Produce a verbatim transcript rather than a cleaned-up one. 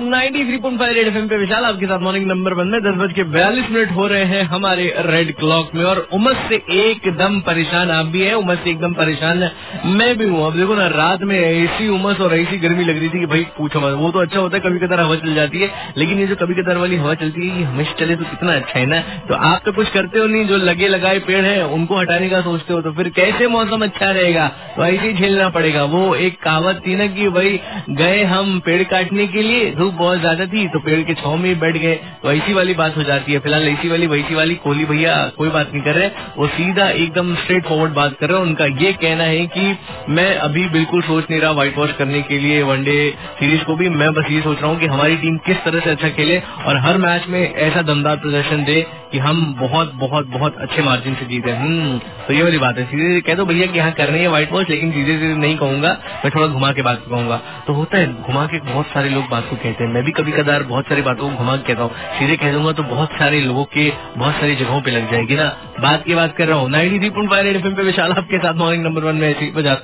Ninety three point five red FM पे विशाल आपके साथ मॉर्निंग नंबर वन में दस बज के बयालीस मिनट हो रहे हैं हमारे रेड क्लॉक में। और उमस से एकदम परेशान आप भी है, उमस से एकदम परेशान मैं भी हूँ। अब देखो ना, रात में ऐसी उमस और ऐसी गर्मी लग रही थी कि भाई पूछो मत। वो तो अच्छा होता है कभी कदार हवा चल जाती है, लेकिन ये जो कभी कदार वाली हवा चलती है ये हमेशा चले तो कितना अच्छा है ना। तो आप तो कुछ करते हो नहीं, जो लगे लगाए पेड़ है उनको हटाने का सोचते हो, तो फिर कैसे मौसम अच्छा रहेगा? तो ऐसे ही झेलना पड़ेगा। वो एक कहावत थी ना कि भाई गए हम पेड़ काटने के लिए, धूप बहुत ज्यादा थी तो पेड़ के छांव में ही बैठ गए, तो ऐसी वाली बात हो जाती है। फिलहाल ऐसी वाली वैसी वाली कोहली भैया कोई बात नहीं कर रहे, वो सीधा एकदम स्ट्रेट फॉरवर्ड बात कर रहे हैं। उनका ये कहना है कि मैं अभी बिल्कुल सोच नहीं रहा व्हाइट वॉश करने के लिए वनडे सीरीज को भी। मैं बस ये सोच रहा हूँ कि हमारी टीम किस तरह से अच्छा खेले और हर मैच में ऐसा दमदार प्रदर्शन दे कि हम बहुत बहुत बहुत अच्छे मार्जिन से जीते। हम्म तो ये वाली बात है। सीधे कह दो भैया कि यहाँ कर रही है व्हाइट वॉश, लेकिन सीधे सीधे नहीं कहूंगा, मैं थोड़ा घुमा के बात कहूंगा। तो होता है घुमा के, बहुत सारे लोग बात को कहते हैं, मैं भी कभी कदार बहुत सारी बातों को घुमा के कहता हूँ। सीधे कह दूंगा तो बहुत सारे लोगों के बहुत सारी जगहों पे लग जाएगी ना। बात की बात कर रहा हूँ ninety three point five red FM पे विशाल आपके साथ मॉर्निंग नंबर वन में ऐसी बजा